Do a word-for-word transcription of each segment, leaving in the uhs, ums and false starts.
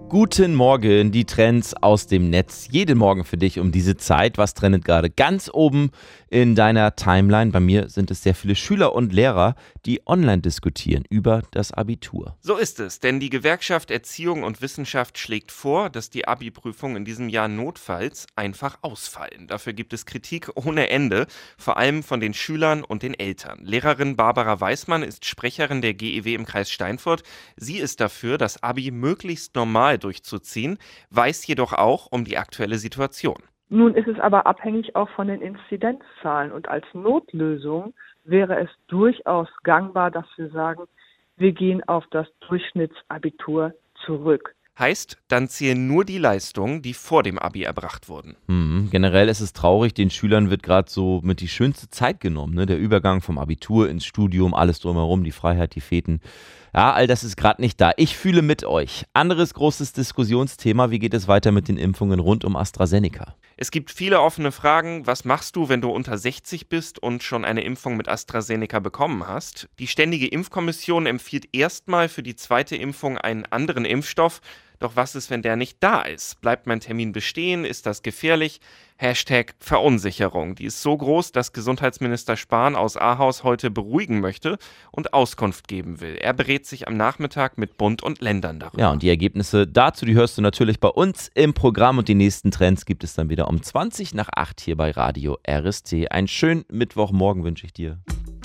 Guten Morgen, die Trends aus dem Netz. Jeden Morgen für dich um diese Zeit. Was trendet gerade ganz oben in deiner Timeline? Bei mir sind es sehr viele Schüler und Lehrer, die online diskutieren über das Abitur. So ist es, denn die Gewerkschaft Erziehung und Wissenschaft schlägt vor, dass die Abi-Prüfungen in diesem Jahr notfalls einfach ausfallen. Dafür gibt es Kritik ohne Ende, vor allem von den Schülern und den Eltern. Lehrerin Barbara Weißmann ist Sprecherin der G E W im Kreis Steinfurt. Sie ist dafür, das Abi möglichst normal durchzuziehen, weiß jedoch auch um die aktuelle Situation. Nun ist es aber abhängig auch von den Inzidenzzahlen und als Notlösung wäre es durchaus gangbar, dass wir sagen, wir gehen auf das Durchschnittsabitur zurück. Heißt, dann zählen nur die Leistungen, die vor dem Abi erbracht wurden. Hm, generell ist es traurig, den Schülern wird gerade so mit die schönste Zeit genommen, ne? Der Übergang vom Abitur ins Studium, alles drumherum, die Freiheit, die Feten. Ja, all das ist gerade nicht da. Ich fühle mit euch. Anderes großes Diskussionsthema, wie geht es weiter mit den Impfungen rund um AstraZeneca? Es gibt viele offene Fragen. Was machst du, wenn du unter sechzig bist und schon eine Impfung mit AstraZeneca bekommen hast? Die Ständige Impfkommission empfiehlt erstmal für die zweite Impfung einen anderen Impfstoff. Doch was ist, wenn der nicht da ist? Bleibt mein Termin bestehen? Ist das gefährlich? Hashtag Verunsicherung. Die ist so groß, dass Gesundheitsminister Spahn aus Ahaus heute beruhigen möchte und Auskunft geben will. Er berät sich am Nachmittag mit Bund und Ländern darüber. Ja, und die Ergebnisse dazu, die hörst du natürlich bei uns im Programm. Und die nächsten Trends gibt es dann wieder um zwanzig nach acht hier bei Radio R S T. Einen schönen Mittwochmorgen wünsche ich dir.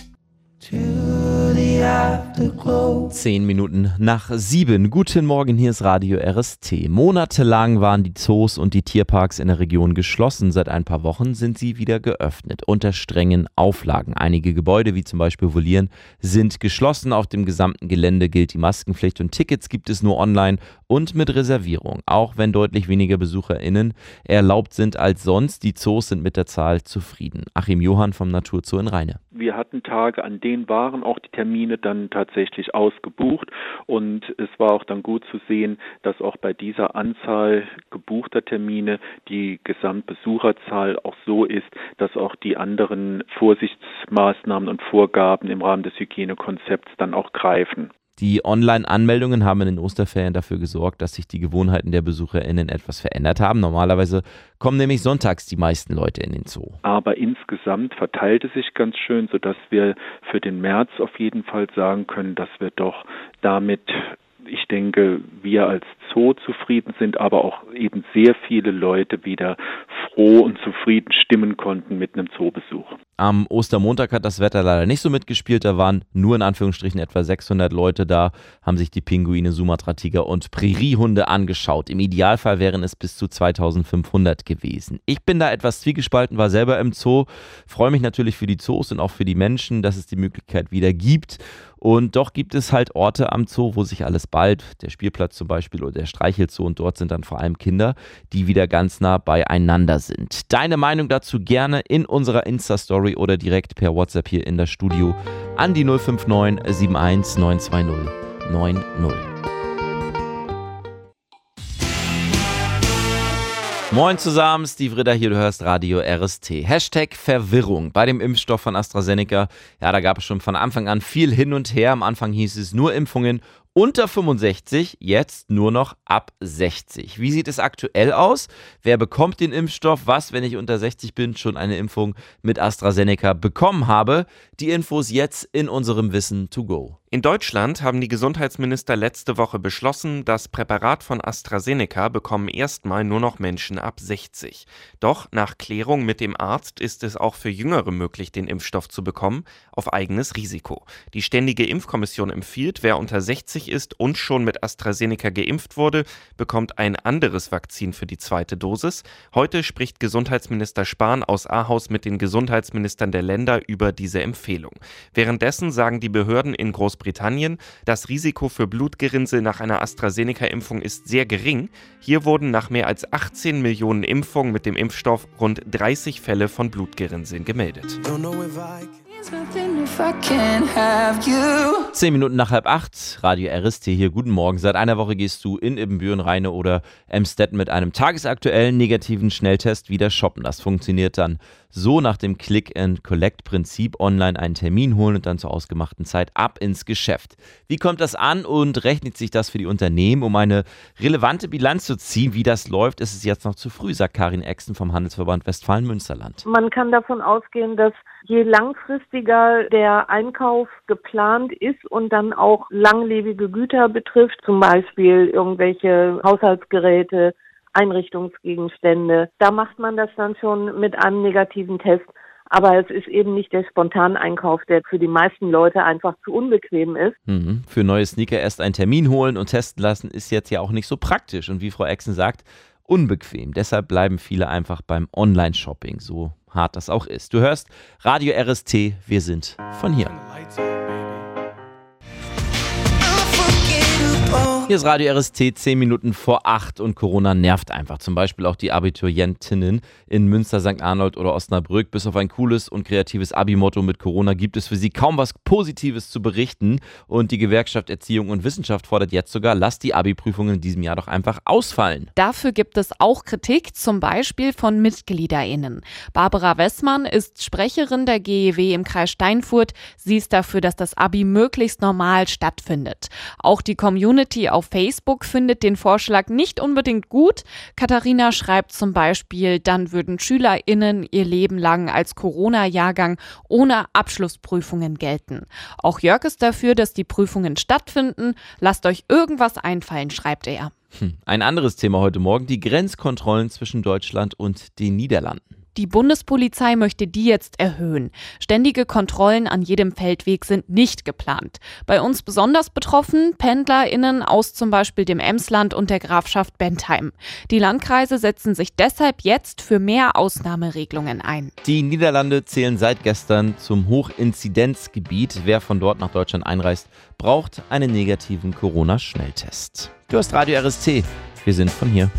Zehn Minuten nach sieben. Guten Morgen, hier ist Radio R S T. Monatelang waren die Zoos und die Tierparks in der Region geschlossen. Seit ein paar Wochen sind sie wieder geöffnet, unter strengen Auflagen. Einige Gebäude, wie zum Beispiel Volieren, sind geschlossen. Auf dem gesamten Gelände gilt die Maskenpflicht und Tickets gibt es nur online und mit Reservierung. Auch wenn deutlich weniger BesucherInnen erlaubt sind als sonst, die Zoos sind mit der Zahl zufrieden. Achim Johann vom Naturzoo in Rheine. Wir hatten Tage, an denen waren auch die Termine dann tatsächlich ausgebucht und es war auch dann gut zu sehen, dass auch bei dieser Anzahl gebuchter Termine die Gesamtbesucherzahl auch so ist, dass auch die anderen Vorsichtsmaßnahmen und Vorgaben im Rahmen des Hygienekonzepts dann auch greifen. Die Online-Anmeldungen haben in den Osterferien dafür gesorgt, dass sich die Gewohnheiten der BesucherInnen etwas verändert haben. Normalerweise kommen nämlich sonntags die meisten Leute in den Zoo. Aber insgesamt verteilt es sich ganz schön, sodass wir für den März auf jeden Fall sagen können, dass wir doch damit, ich denke, wir als Zoo zufrieden sind, aber auch eben sehr viele Leute wieder froh und zufrieden stimmen konnten mit einem Zoobesuch. Am Ostermontag hat das Wetter leider nicht so mitgespielt. Da waren nur in Anführungsstrichen etwa sechshundert Leute da, haben sich die Pinguine, Sumatra-Tiger und Präriehunde angeschaut. Im Idealfall wären es bis zu zweitausendfünfhundert gewesen. Ich bin da etwas zwiegespalten, war selber im Zoo, freue mich natürlich für die Zoos und auch für die Menschen, dass es die Möglichkeit wieder gibt. Und doch gibt es halt Orte am Zoo, wo sich alles ballt, der Spielplatz zum Beispiel oder der Streichelzoo, und dort sind dann vor allem Kinder, die wieder ganz nah beieinander sind. Deine Meinung dazu gerne in unserer Insta-Story oder direkt per WhatsApp hier in das Studio an die null fünf neun sieben eins neun zwei null neun null. Moin zusammen, Steve Ritter hier, du hörst Radio R S T. Hashtag Verwirrung bei dem Impfstoff von AstraZeneca. Ja, da gab es schon von Anfang an viel hin und her. Am Anfang hieß es nur Impfungen unter fünfundsechzig, jetzt nur noch ab sechzig. Wie sieht es aktuell aus? Wer bekommt den Impfstoff? Was, wenn ich unter sechzig bin, schon eine Impfung mit AstraZeneca bekommen habe? Die Infos jetzt in unserem Wissen to go. In Deutschland haben die Gesundheitsminister letzte Woche beschlossen, das Präparat von AstraZeneca bekommen erstmal nur noch Menschen ab sechzig. Doch nach Klärung mit dem Arzt ist es auch für Jüngere möglich, den Impfstoff zu bekommen, auf eigenes Risiko. Die Ständige Impfkommission empfiehlt, wer unter sechzig ist und schon mit AstraZeneca geimpft wurde, bekommt ein anderes Vakzin für die zweite Dosis. Heute spricht Gesundheitsminister Spahn aus Ahaus mit den Gesundheitsministern der Länder über diese Empfehlung. Währenddessen sagen die Behörden in Großbritannien, Großbritannien. Das Risiko für Blutgerinnsel nach einer AstraZeneca-Impfung ist sehr gering. Hier wurden nach mehr als achtzehn Millionen Impfungen mit dem Impfstoff rund dreißig Fälle von Blutgerinnseln gemeldet. Zehn Minuten nach halb acht, Radio R S T hier, guten Morgen. Seit einer Woche gehst du in Ibbenbüren, Rheine oder Emstetten mit einem tagesaktuellen negativen Schnelltest wieder shoppen. Das funktioniert dann so nach dem Click-and-Collect-Prinzip, online einen Termin holen und dann zur ausgemachten Zeit ab ins Geschäft. Wie kommt das an und rechnet sich das für die Unternehmen? Um eine relevante Bilanz zu ziehen, wie das läuft, ist es jetzt noch zu früh, sagt Karin Exen vom Handelsverband Westfalen-Münsterland. Man kann davon ausgehen, dass je langfristiger der Einkauf geplant ist und dann auch langlebige Güter betrifft, zum Beispiel irgendwelche Haushaltsgeräte, Einrichtungsgegenstände, da macht man das dann schon mit einem negativen Test. Aber es ist eben nicht der Spontaneinkauf, der für die meisten Leute einfach zu unbequem ist. Mhm. Für neue Sneaker erst einen Termin holen und testen lassen ist jetzt ja auch nicht so praktisch. Und wie Frau Exen sagt, unbequem. Deshalb bleiben viele einfach beim Online-Shopping, so hart das auch ist. Du hörst Radio R S T, wir sind von hier. Hier ist Radio R S T, zehn Minuten vor acht und Corona nervt einfach. Zum Beispiel auch die Abiturientinnen in Münster, Sankt Arnold oder Osnabrück. Bis auf ein cooles und kreatives Abi-Motto mit Corona gibt es für sie kaum was Positives zu berichten. Und die Gewerkschaft Erziehung und Wissenschaft fordert jetzt sogar, lasst die Abi-Prüfungen in diesem Jahr doch einfach ausfallen. Dafür gibt es auch Kritik, zum Beispiel von MitgliederInnen. Barbara Wessmann ist Sprecherin der G E W im Kreis Steinfurt. Sie ist dafür, dass das Abi möglichst normal stattfindet. Auch die Community auf Facebook findet den Vorschlag nicht unbedingt gut. Katharina schreibt zum Beispiel, dann würden SchülerInnen ihr Leben lang als Corona-Jahrgang ohne Abschlussprüfungen gelten. Auch Jörg ist dafür, dass die Prüfungen stattfinden. Lasst euch irgendwas einfallen, schreibt er. Hm. Ein anderes Thema heute Morgen, die Grenzkontrollen zwischen Deutschland und den Niederlanden. Die Bundespolizei möchte die jetzt erhöhen. Ständige Kontrollen an jedem Feldweg sind nicht geplant. Bei uns besonders betroffen PendlerInnen aus zum Beispiel dem Emsland und der Grafschaft Bentheim. Die Landkreise setzen sich deshalb jetzt für mehr Ausnahmeregelungen ein. Die Niederlande zählen seit gestern zum Hochinzidenzgebiet. Wer von dort nach Deutschland einreist, braucht einen negativen Corona-Schnelltest. Du hast Radio R S T. Wir sind von hier.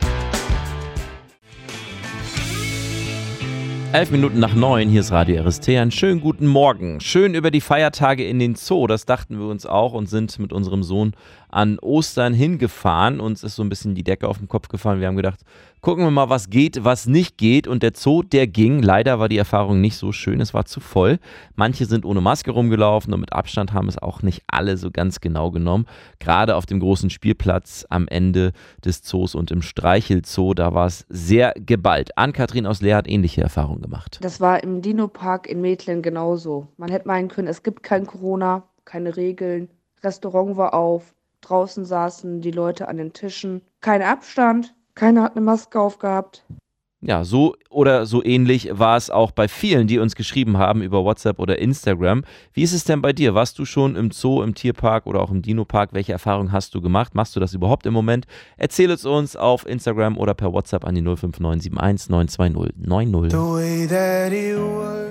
Elf Minuten nach neun, hier ist Radio R S T. Einen schönen guten Morgen. Schön über die Feiertage in den Zoo, das dachten wir uns auch und sind mit unserem Sohn an Ostern hingefahren. Uns ist so ein bisschen die Decke auf den Kopf gefallen. Wir haben gedacht, gucken wir mal, was geht, was nicht geht. Und der Zoo, der ging. Leider war die Erfahrung nicht so schön, es war zu voll. Manche sind ohne Maske rumgelaufen und mit Abstand haben es auch nicht alle so ganz genau genommen. Gerade auf dem großen Spielplatz am Ende des Zoos und im Streichelzoo, da war es sehr geballt. Ann-Kathrin aus Leer hat ähnliche Erfahrungen gemacht. Das war im Dino-Park in Metlen genauso. Man hätte meinen können, es gibt kein Corona, keine Regeln. Restaurant war auf, draußen saßen die Leute an den Tischen. Kein Abstand, keiner hat eine Maske aufgehabt. Ja, so oder so ähnlich war es auch bei vielen, die uns geschrieben haben über WhatsApp oder Instagram. Wie ist es denn bei dir? Warst du schon im Zoo, im Tierpark oder auch im Dino-Park? Welche Erfahrungen hast du gemacht? Machst du das überhaupt im Moment? Erzähl es uns auf Instagram oder per WhatsApp an die null fünf neun sieben eins neun zwei null neun null.